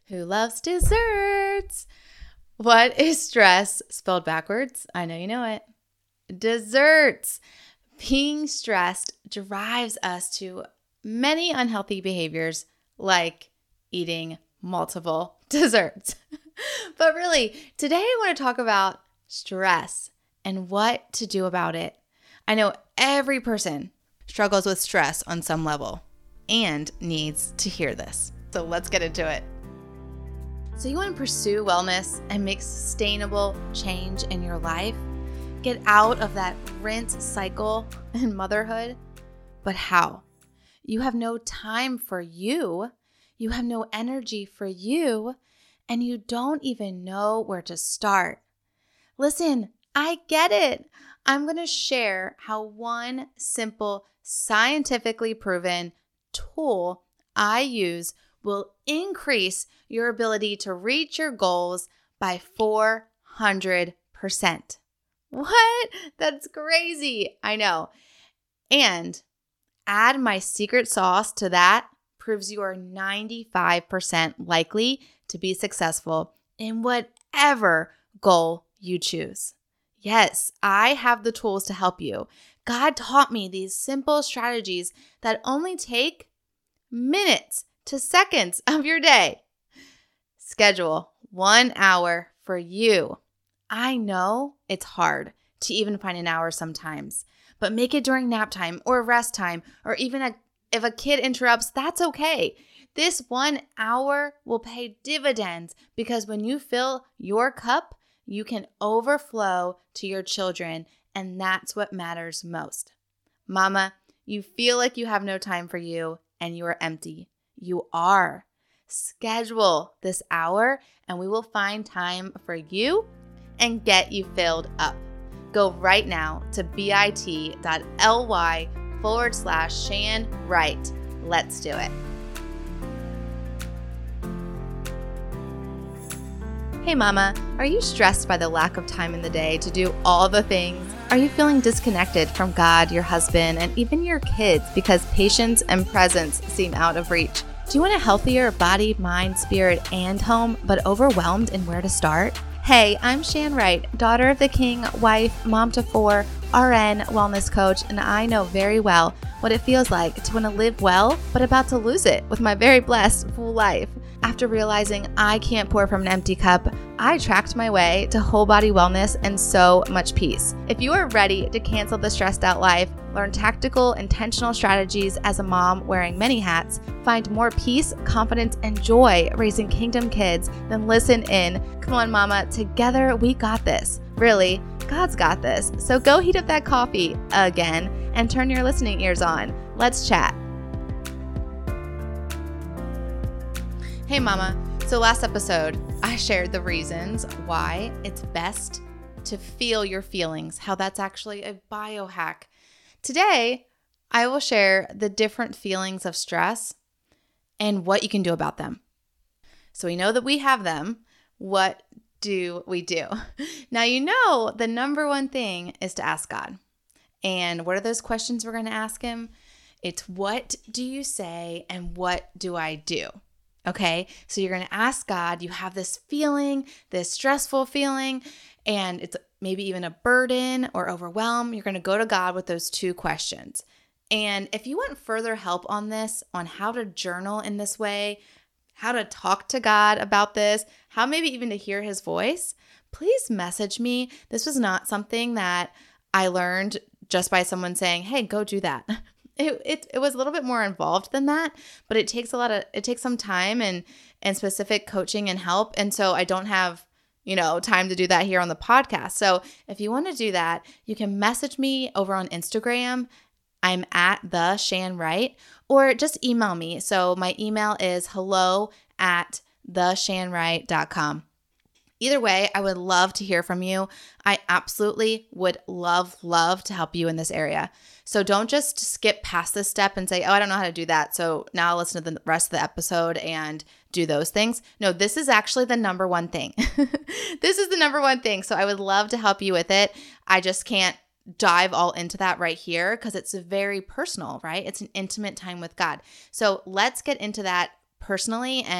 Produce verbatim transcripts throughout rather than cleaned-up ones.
Who loves desserts? What is stress spelled backwards? I know you know it. Desserts. Being stressed drives us to many unhealthy behaviors like eating multiple desserts. But really, today I want to talk about stress and what to do about it. I know every person struggles with stress on some level and needs to hear this. So let's get into it. So you want to pursue wellness and make sustainable change in your life? Get out of that rinse cycle in motherhood? But how? You have no time for you. You have no energy for you. And you don't even know where to start. Listen, I get it. I'm going to share how one simple, scientifically proven tool I use will increase your ability to reach your goals by four hundred percent. What? That's crazy. I know. And add my secret sauce to that proves you are ninety-five percent likely to be successful in whatever goal you choose. Yes, I have the tools to help you. God taught me these simple strategies that only take minutes to seconds of your day. Schedule one hour for you. I know it's hard to even find an hour sometimes, but make it during nap time or rest time, or even a, if a kid interrupts, that's okay. This one hour will pay dividends because when you fill your cup, you can overflow to your children, and that's what matters most. Mama, you feel like you have no time for you and you are empty. You are. Schedule this hour and we will find time for you and get you filled up. Go right now to bit.ly forward slash Shan Wright. Let's do it. Hey mama, are you stressed by the lack of time in the day to do all the things? Are you feeling disconnected from God, your husband, and even your kids because patience and presence seem out of reach? Do you want a healthier body, mind, spirit, and home, but overwhelmed in where to start? Hey, I'm Shan Wright, daughter of the king, wife, mom to four, R N, wellness coach, and I know very well what it feels like to want to live well, but about to lose it with my very blessed, full life. After realizing I can't pour from an empty cup, I tracked my way to whole body wellness and so much peace. If you are ready to cancel the stressed out life, learn tactical, intentional strategies as a mom wearing many hats, find more peace, confidence, and joy raising kingdom kids, then listen in. Come on, mama, together we got this. Really, God's got this. So go heat up that coffee again and turn your listening ears on. Let's chat. Hey mama, so last episode, I shared the reasons why it's best to feel your feelings, how that's actually a biohack. Today, I will share the different feelings of stress and what you can do about them. So we know that we have them. What do we do? Now, you know, the number one thing is to ask God. And what are those questions we're going to ask him? It's what do you say and what do I do? Okay, so you're going to ask God, you have this feeling, this stressful feeling, and it's maybe even a burden or overwhelm. You're going to go to God with those two questions. And if you want further help on this, on how to journal in this way, how to talk to God about this, how maybe even to hear his voice, please message me. This was not something that I learned just by someone saying, hey, go do that. It, it it was a little bit more involved than that, but it takes a lot of, it takes some time and, and specific coaching and help. And so I don't have, you know, time to do that here on the podcast. So if you want to do that, you can message me over on Instagram. I'm at the Shan Wright, or just email me. So my email is hello at the shan wright dot com. Either way, I would love to hear from you. I absolutely would love, love to help you in this area. So don't just skip past this step and say, oh, I don't know how to do that. So now I'll listen to the rest of the episode and do those things. No, this is actually the number one thing. This is the number one thing. So I would love to help you with it. I just can't dive all into that right here because it's very personal, right? It's an intimate time with God. So let's get into that personally and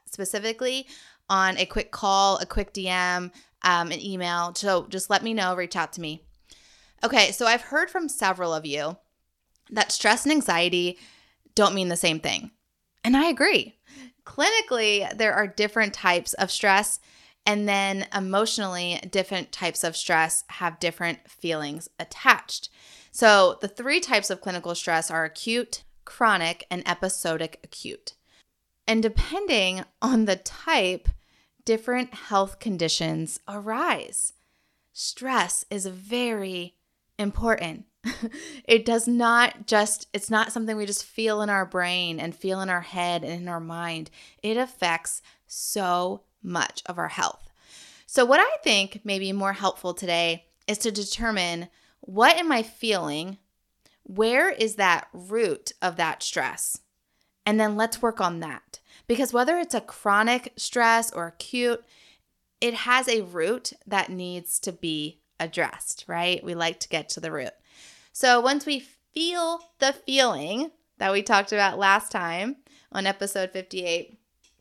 specifically on a quick call, a quick D M, um, an email. So just let me know, reach out to me. Okay, so I've heard from several of you that stress and anxiety don't mean the same thing. And I agree. Clinically, there are different types of stress, and then emotionally, different types of stress have different feelings attached. So the three types of clinical stress are acute, chronic, and episodic acute. And depending on the type, different health conditions arise. Stress is very important. It does not just, it's not something we just feel in our brain and feel in our head and in our mind. It affects so much of our health. So what I think may be more helpful today is to determine, what am I feeling? Where is that root of that stress? And then let's work on that. Because whether it's a chronic stress or acute, it has a root that needs to be addressed, right? We like to get to the root. So once we feel the feeling that we talked about last time on episode fifty-eight,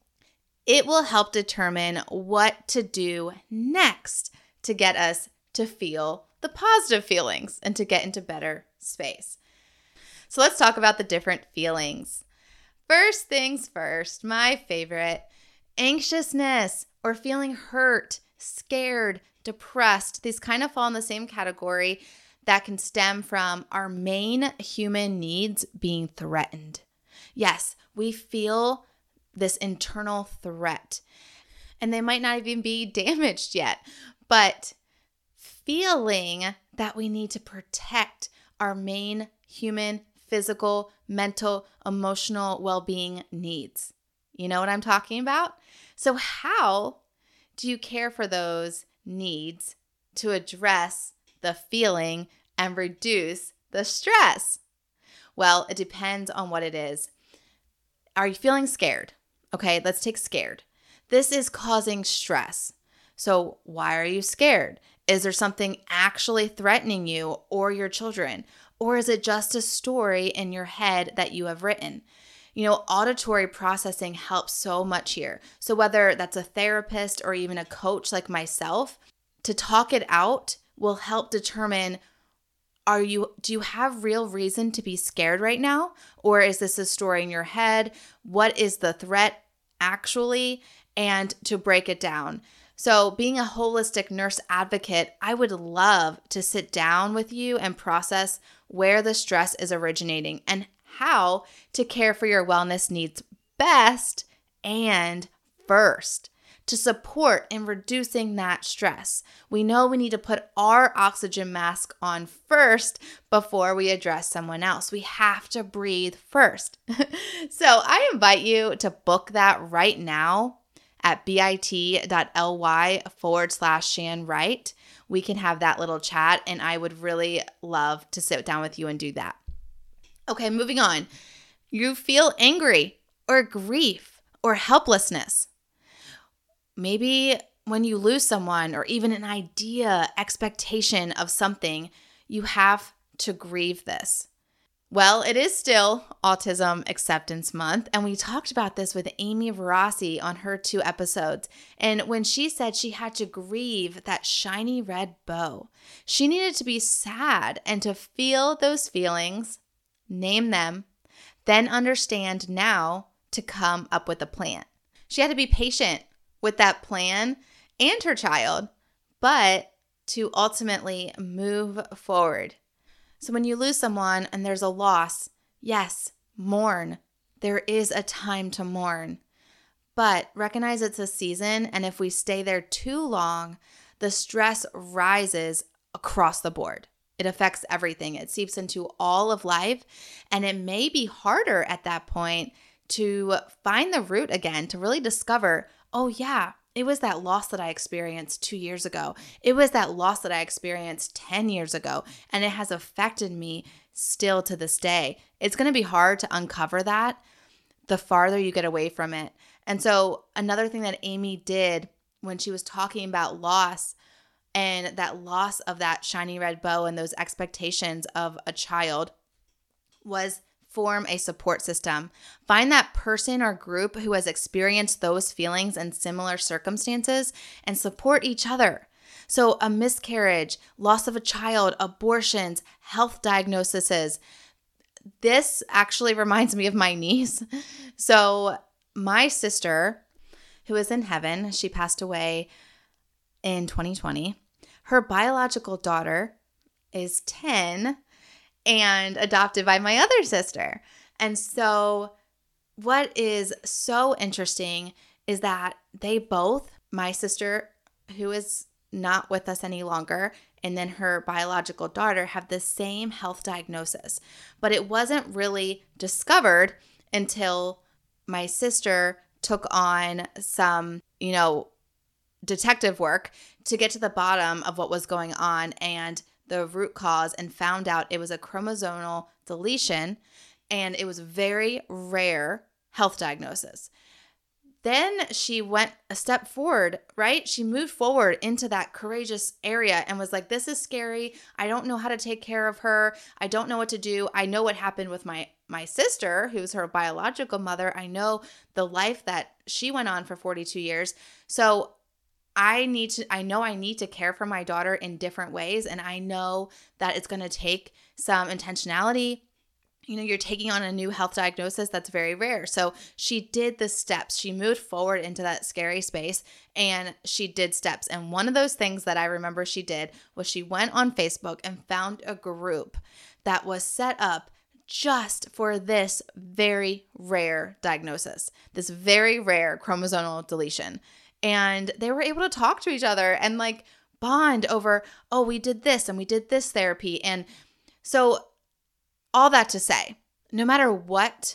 it will help determine what to do next to get us to feel the positive feelings and to get into better space. So let's talk about the different feelings. First things first, my favorite, anxiousness or feeling hurt, scared, depressed. These kind of fall in the same category that can stem from our main human needs being threatened. Yes, we feel this internal threat, and they might not even be damaged yet, but feeling that we need to protect our main human, physical, mental, emotional well-being needs. You know what I'm talking about? So how do you care for those needs to address the feeling and reduce the stress? Well, it depends on what it is. Are you feeling scared? Okay, let's take scared. This is causing stress. So why are you scared? Is there something actually threatening you or your children? Or is it just a story in your head that you have written? You know, auditory processing helps so much here. So whether that's a therapist or even a coach like myself, to talk it out will help determine, are you, do you have real reason to be scared right now? Or is this a story in your head? What is the threat actually? And to break it down. So being a holistic nurse advocate, I would love to sit down with you and process where the stress is originating and how to care for your wellness needs best and first to support in reducing that stress. We know we need to put our oxygen mask on first before we address someone else. We have to breathe first. So I invite you to book that right now at bit.ly forward slash Shan Wright. We can have that little chat, and I would really love to sit down with you and do that. Okay, moving on. You feel angry or grief or helplessness. Maybe when you lose someone or even an idea, expectation of something, you have to grieve this. Well, it is still Autism Acceptance Month, and we talked about this with Amy Verassi on her two episodes. And when she said she had to grieve that shiny red bow, she needed to be sad and to feel those feelings, name them, then understand now to come up with a plan. She had to be patient with that plan and her child, but to ultimately move forward. So when you lose someone and there's a loss, yes, mourn. There is a time to mourn. But recognize it's a season, and if we stay there too long, the stress rises across the board. It affects everything. It seeps into all of life, and it may be harder at that point to find the root again, to really discover, oh yeah, it was that loss that I experienced two years ago. It was that loss that I experienced ten years ago, and it has affected me still to this day. It's going to be hard to uncover that the farther you get away from it. And so another thing that Amy did when she was talking about loss and that loss of that shiny red bow and those expectations of a child was form a support system. Find that person or group who has experienced those feelings in similar circumstances and support each other. So a miscarriage, loss of a child, abortions, health diagnoses. This actually reminds me of my niece. So my sister, who is in heaven, she passed away in twenty twenty. Her biological daughter is ten and adopted by my other sister. And so what is so interesting is that they both, my sister, who is not with us any longer, and then her biological daughter, have the same health diagnosis. But it wasn't really discovered until my sister took on some, you know, detective work to get to the bottom of what was going on and the root cause, and found out it was a chromosomal deletion, and it was very rare health diagnosis. Then she went a step forward, right? She moved forward into that courageous area and was like, this is scary. I don't know how to take care of her. I don't know what to do. I know what happened with my my sister, who's her biological mother. I know the life that she went on for forty-two years. So I need to, I know I need to care for my daughter in different ways. And I know that it's going to take some intentionality. You know, you're taking on a new health diagnosis that's very rare. So she did the steps. She moved forward into that scary space and she did steps. And one of those things that I remember she did was she went on Facebook and found a group that was set up just for this very rare diagnosis, this very rare chromosomal deletion. And they were able to talk to each other and like bond over, oh, we did this and we did this therapy. And so all that to say, no matter what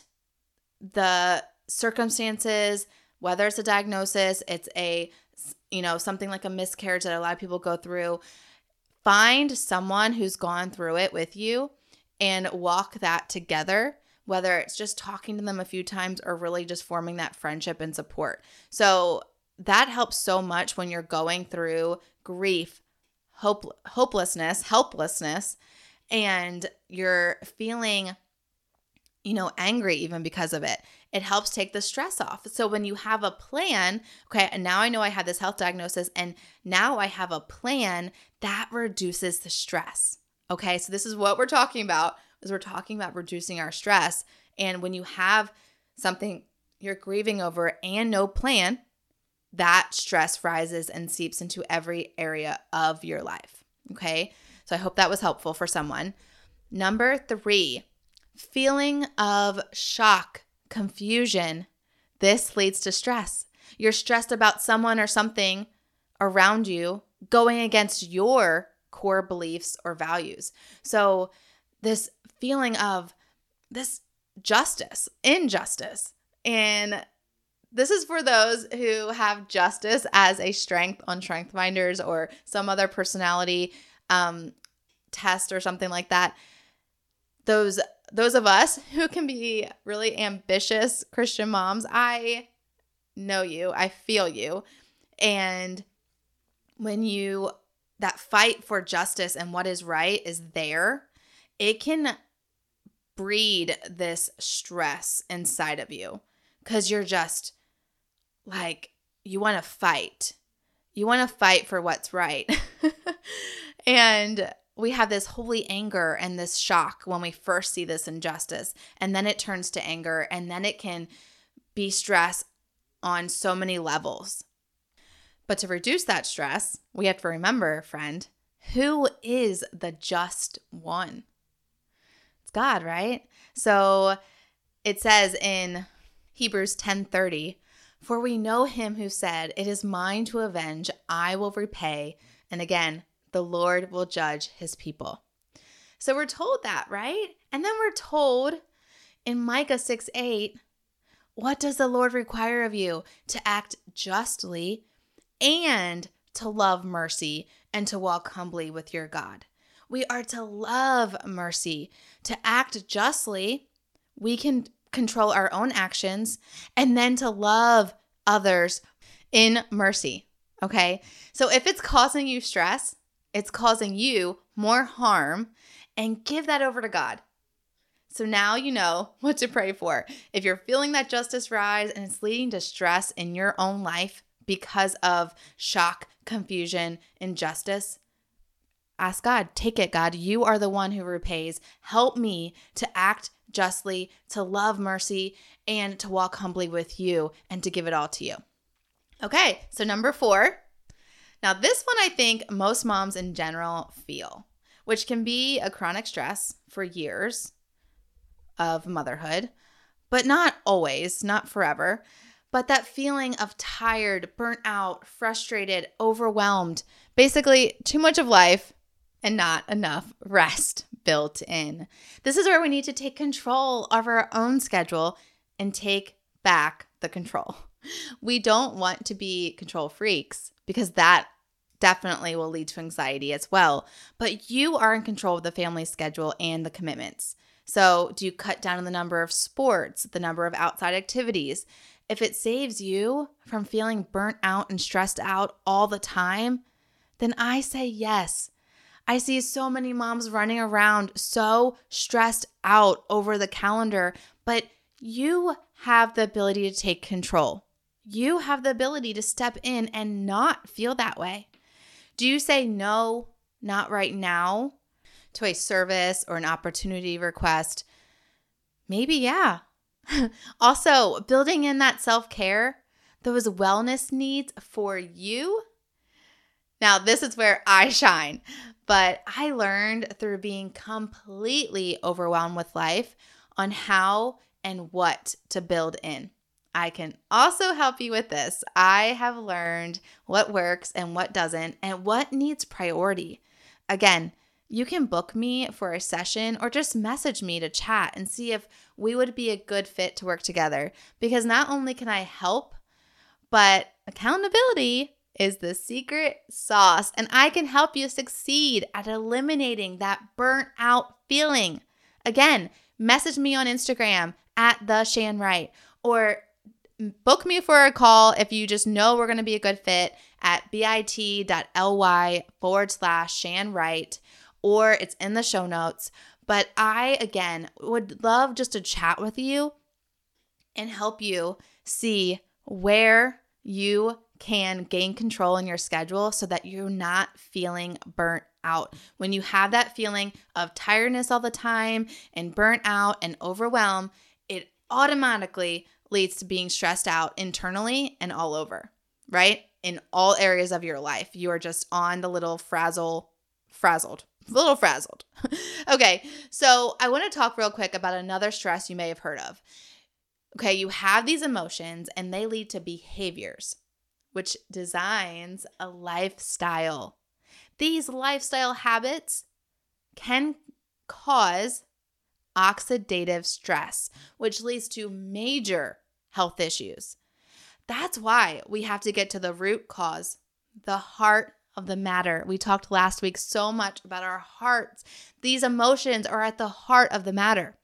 the circumstances, whether it's a diagnosis, it's a, you know, something like a miscarriage that a lot of people go through, find someone who's gone through it with you and walk that together, whether it's just talking to them a few times or really just forming that friendship and support. So that helps so much when you're going through grief, hope, hopelessness, helplessness, and you're feeling, you know, angry even because of it. It helps take the stress off. So when you have a plan, okay, and now I know I have this health diagnosis and now I have a plan, that reduces the stress. Okay, so this is what we're talking about, is we're talking about reducing our stress. And when you have something you're grieving over and no plan, that stress rises and seeps into every area of your life. Okay, so I hope that was helpful for someone. Number three, feeling of shock, confusion. This leads to stress. You're stressed about someone or something around you going against your core beliefs or values. So this feeling of this justice, injustice, and this is for those who have justice as a strength on StrengthFinders or some other personality um, test or something like that. Those those of us who can be really ambitious Christian moms, I know you, I feel you. And when you, that fight for justice and what is right is there, it can breed this stress inside of you because you're just like, you want to fight. You want to fight for what's right. And we have this holy anger and this shock when we first see this injustice. And then it turns to anger. And then it can be stress on so many levels. But to reduce that stress, we have to remember, friend, who is the just one? It's God, right? So it says in Hebrews ten thirty, for we know him who said, it is mine to avenge, I will repay. And again, the Lord will judge his people. So we're told that, right? And then we're told in Micah six eight, what does the Lord require of you? To act justly and to love mercy and to walk humbly with your God. We are to love mercy, to act justly. We can control our own actions, and then to love others in mercy. Okay? So if it's causing you stress, it's causing you more harm, and give that over to God. So now you know what to pray for. If you're feeling that justice rise and it's leading to stress in your own life because of shock, confusion, injustice, ask God, take it, God. You are the one who repays. Help me to act justly, to love mercy, and to walk humbly with you and to give it all to you. Okay, so number four. Now this one I think most moms in general feel, which can be a chronic stress for years of motherhood, but not always, not forever. But that feeling of tired, burnt out, frustrated, overwhelmed, basically too much of life and not enough rest built in. This is where we need to take control of our own schedule and take back the control. We don't want to be control freaks because that definitely will lead to anxiety as well. But you are in control of the family schedule and the commitments. So do you cut down on the number of sports, the number of outside activities? If it saves you from feeling burnt out and stressed out all the time, then I say yes. I see so many moms running around so stressed out over the calendar, but you have the ability to take control. You have the ability to step in and not feel that way. Do you say no, not right now, to a service or an opportunity request? Maybe, yeah. Also, building in that self-care, those wellness needs for you. Now, this is where I shine, but I learned through being completely overwhelmed with life on how and what to build in. I can also help you with this. I have learned what works and what doesn't and what needs priority. Again, you can book me for a session or just message me to chat and see if we would be a good fit to work together. Because not only can I help, but accountability is the secret sauce. And I can help you succeed at eliminating that burnt out feeling. Again, message me on Instagram at the Shan Wright, or book me for a call if you just know we're going to be a good fit at bit.ly forward slash Shan Wright, or it's in the show notes. But I, again, would love just to chat with you and help you see where you can gain control in your schedule so that you're not feeling burnt out. When you have that feeling of tiredness all the time and burnt out and overwhelmed, it automatically leads to being stressed out internally and all over, right? In all areas of your life. You are just on the little frazzle, frazzled, little frazzled. Okay, so I want to talk real quick about another stress you may have heard of. Okay, you have these emotions and they lead to behaviors, which designs a lifestyle. These lifestyle habits can cause oxidative stress, which leads to major health issues. That's why we have to get to the root cause, the heart of the matter. We talked last week so much about our hearts. These emotions are at the heart of the matter.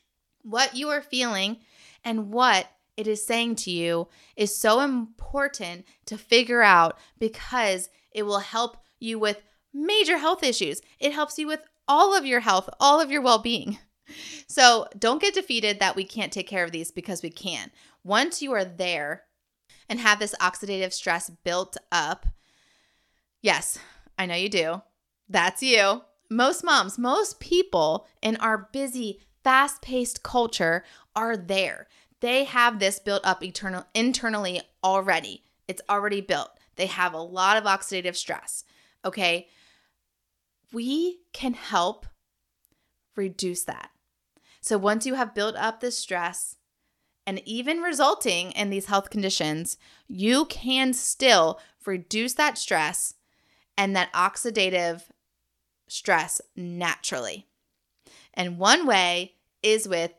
What you are feeling and what it is saying to you is so important to figure out because it will help you with major health issues. It helps you with all of your health, all of your well-being. So don't get defeated that we can't take care of these, because we can. Once you are there and have this oxidative stress built up, yes, I know you do. That's you. Most moms, most people in our busy, fast-paced culture are there. They have this built up eternal, internally already. It's already built. They have a lot of oxidative stress, okay? We can help reduce that. So once you have built up this stress and even resulting in these health conditions, you can still reduce that stress and that oxidative stress naturally. And one way is with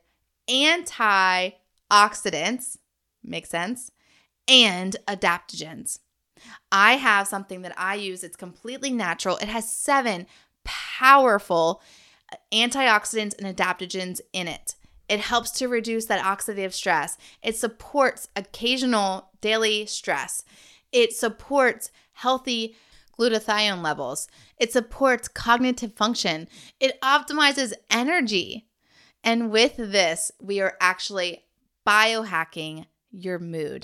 antioxidants, makes sense, and adaptogens. I have something that I use. It's completely natural. It has seven powerful antioxidants and adaptogens in it. It helps to reduce that oxidative stress. It supports occasional daily stress. It supports healthy glutathione levels. It supports cognitive function. It optimizes energy. And with this, we are actually biohacking your mood.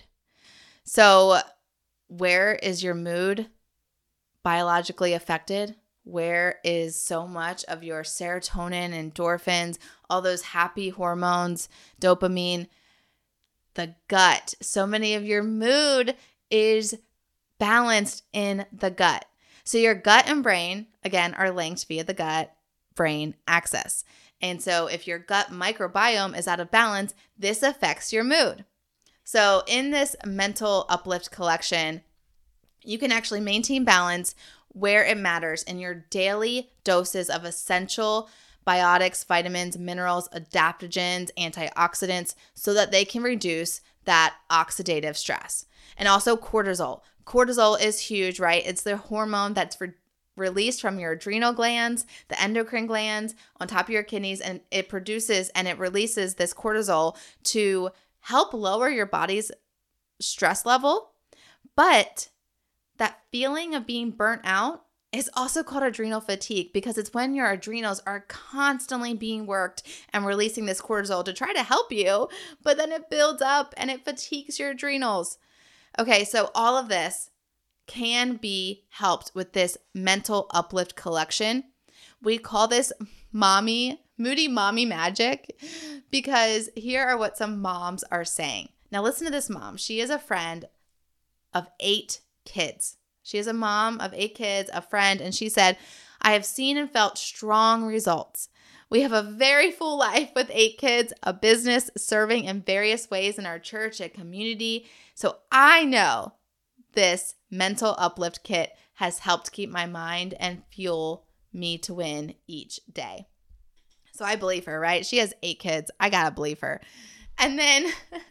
So where is your mood biologically affected? Where is so much of your serotonin, endorphins, all those happy hormones, dopamine? The gut. So many of your mood is balanced in the gut. So your gut and brain, again, are linked via the gut-brain axis. And so if your gut microbiome is out of balance, this affects your mood. So in this mental uplift collection, you can actually maintain balance where it matters in your daily doses of essential biotics, vitamins, minerals, adaptogens, antioxidants, so that they can reduce that oxidative stress. And also cortisol. Cortisol is huge, right? It's the hormone that's re- released from your adrenal glands, the endocrine glands on top of your kidneys, and it produces and it releases this cortisol to help lower your body's stress level. But that feeling of being burnt out is also called adrenal fatigue, because it's when your adrenals are constantly being worked and releasing this cortisol to try to help you, but then it builds up and it fatigues your adrenals. Okay, so all of this can be helped with this mental uplift collection. We call this mommy, moody mommy magic, because here are what some moms are saying. Now listen to this mom. She is a friend of eight kids. She is a mom of eight kids, a friend, and she said, I have seen and felt strong results. We have a very full life with eight kids, a business serving in various ways in our church and community. So I know this mental uplift kit has helped keep my mind and fuel me to win each day. So I believe her, right? She has eight kids. I gotta believe her. And then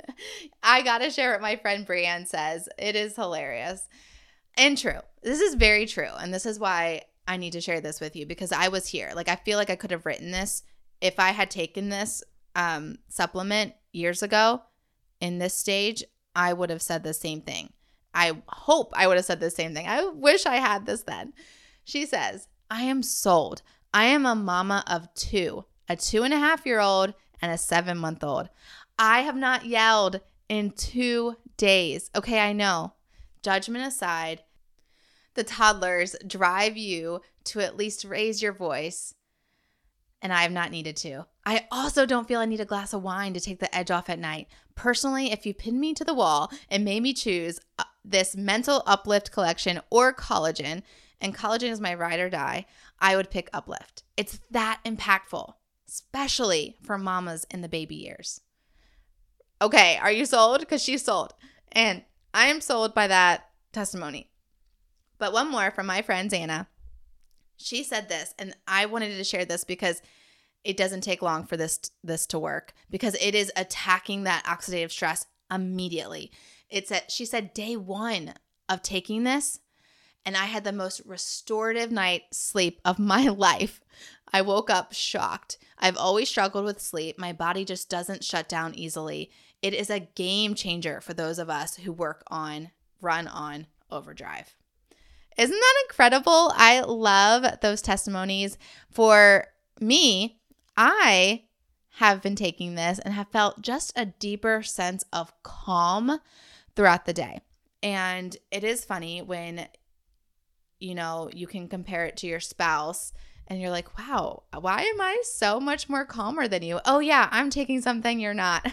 I gotta share what my friend Brianne says. It is hilarious and true. This is very true. And this is why I need to share this with you, because I was here. Like, I feel like I could have written this if I had taken this um, supplement years ago in this stage. I would have said the same thing. I hope I would have said the same thing. I wish I had this then. She says, I am sold. I am a mama of two, a two and a half year old and a seven month old. I have not yelled in two days. Okay, I know. Judgment aside, the toddlers drive you to at least raise your voice, and I have not needed to. I also don't feel I need a glass of wine to take the edge off at night. Personally, if you pinned me to the wall and made me choose this mental uplift collection or collagen, and collagen is my ride or die, I would pick Uplift. It's that impactful, especially for mamas in the baby years. Okay, are you sold? Because she's sold. And I am sold by that testimony. But one more from my friend Xana. She said this, and I wanted to share this because it doesn't take long for this this to work, because it is attacking that oxidative stress immediately. It's at, she said, day one of taking this, and I had the most restorative night sleep of my life. I woke up shocked. I've always struggled with sleep. My body just doesn't shut down easily. It is a game changer for those of us who work on, run on overdrive. Isn't that incredible? I love those testimonies. For me, I have been taking this and have felt just a deeper sense of calm throughout the day. And it is funny when, you know, you can compare it to your spouse and you're like, wow, why am I so much more calmer than you? Oh yeah, I'm taking something you're not.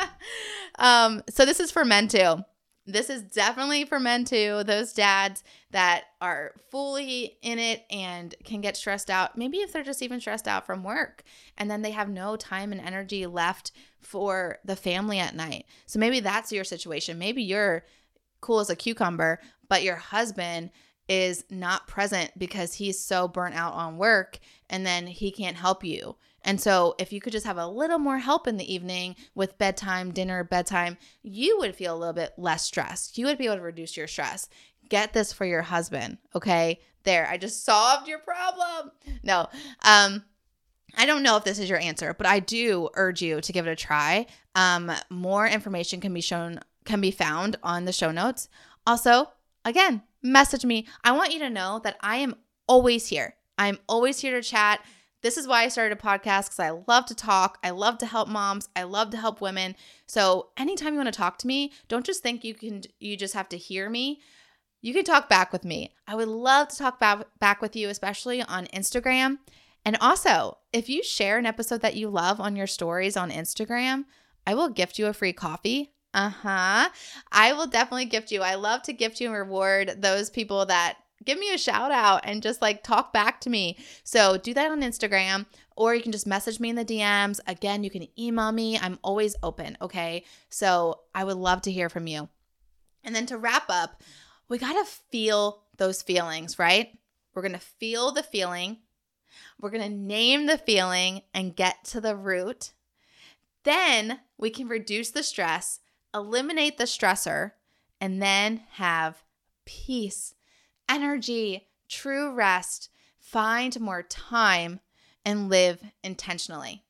um, so this is for men too. This is definitely for men too, those dads that are fully in it and can get stressed out. Maybe if they're just even stressed out from work and then they have no time and energy left for the family at night. So maybe that's your situation. Maybe you're cool as a cucumber, but your husband is not present because he's so burnt out on work and then he can't help you. And so if you could just have a little more help in the evening with bedtime, dinner, bedtime, you would feel a little bit less stressed. You would be able to reduce your stress. Get this for your husband, okay? There, I just solved your problem. No, um, I don't know if this is your answer, but I do urge you to give it a try. Um, more information can be shown, can be found on the show notes. Also, again, message me. I want you to know that I am always here. I'm always here to chat. This is why I started a podcast, because I love to talk. I love to help moms. I love to help women. So anytime you want to talk to me, don't just think you can. You just have to hear me. You can talk back with me. I would love to talk back, back with you, especially on Instagram. And also, if you share an episode that you love on your stories on Instagram, I will gift you a free coffee. Uh-huh. I will definitely gift you. I love to gift you and reward those people that give me a shout out and just like talk back to me. So do that on Instagram, or you can just message me in the D Ms. Again, you can email me. I'm always open, okay? So I would love to hear from you. And then to wrap up, we got to feel those feelings, right? We're going to feel the feeling. We're going to name the feeling and get to the root. Then we can reduce the stress, eliminate the stressor, and then have peace, energy, true rest, find more time, and live intentionally.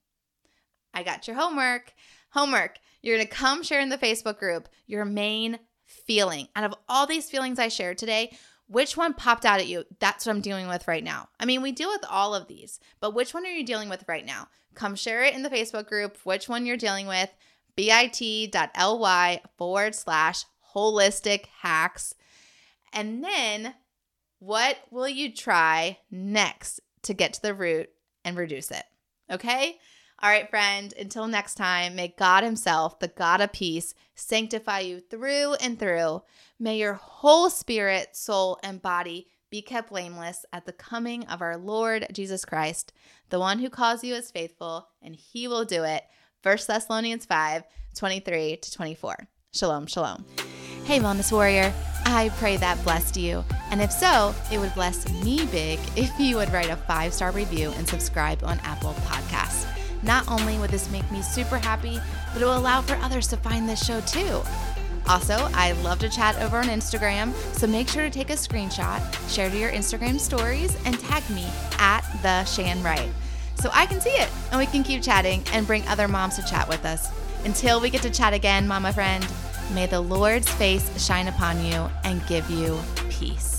I got your homework. Homework. You're going to come share in the Facebook group your main feeling. Out of all these feelings I shared today, which one popped out at you? That's what I'm dealing with right now. I mean, we deal with all of these, but which one are you dealing with right now? Come share it in the Facebook group, which one you're dealing with, bit.ly forward slash holistic hacks. And then what will you try next to get to the root and reduce it? Okay? All right, friend, until next time, may God himself, the God of peace, sanctify you through and through. May your whole spirit, soul, and body be kept blameless at the coming of our Lord Jesus Christ, the one who calls you is faithful, and he will do it. First Thessalonians five, twenty-three to twenty-four. Shalom, shalom. Hey, Wellness Warrior, I pray that blessed you. And if so, it would bless me big if you would write a five-star review and subscribe on Apple Podcasts. Not only would this make me super happy, but it will allow for others to find this show too. Also, I love to chat over on Instagram, so make sure to take a screenshot, share to your Instagram stories, and tag me at the Shan Wright, so I can see it and we can keep chatting and bring other moms to chat with us. Until we get to chat again, mama friend, may the Lord's face shine upon you and give you peace.